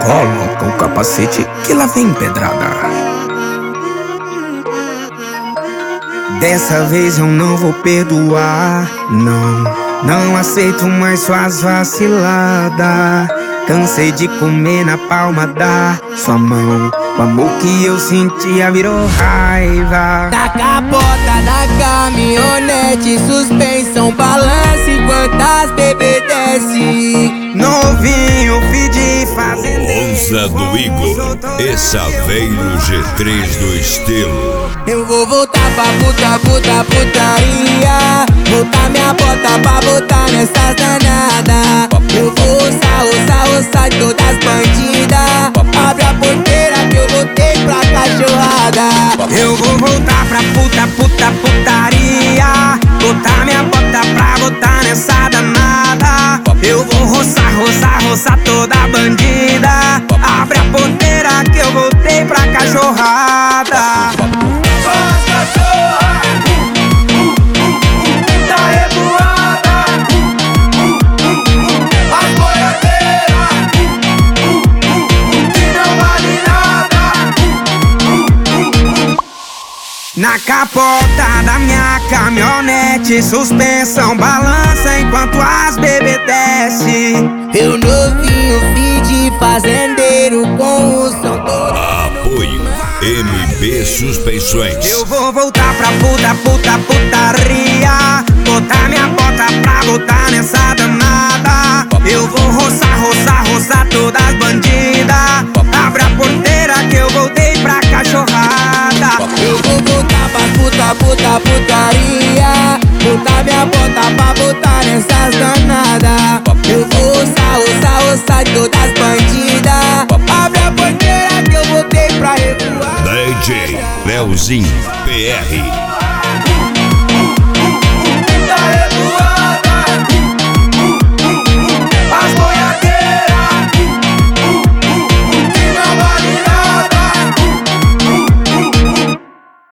Coloca o capacete que lá vem pedrada. Dessa vez eu não vou perdoar, não aceito mais suas vaciladas. Cansei de comer na palma da sua mão. O amor que eu sentia virou raiva. Na capota da caminhonete, suspensão balança enquanto as bebê desce. Novinho, filho de fazendeiro, Ousa do Igor, Saveiro G3 do estilo. Eu vou voltar pra putaria. Botar minha bota pra botar nessas danadas. Eu vou roçar todas as bandidas. Abre a porteira que eu voltei pra cachorrada. Eu vou voltar pra putaria. Botar minha bota pra botar nessa danada. Eu vou roçar toda a bandida. Abre a porteira que eu voltei pra cachorrada. Só as cachorras da revoada, as boiadeiras que não vale nada. Na capota da minha caminhonete, suspensão balança enquanto as bebê desce. Eu novinho, filho de fazendeiro, com o som todo. Apoio MB Suspensões. Eu vou voltar pra putaria. Botar minha bota pra botar nessa danada. Eu vou roçar todas as bandidas. Abre a porteira que eu voltei pra cachorrada. Eu vou voltar pra putaria. Botar minha bota pra botar nessas danadas. Eu vou roçar todas as bandidas. Abre a porteira que eu voltei pra revoar. DJ Leozinho PR.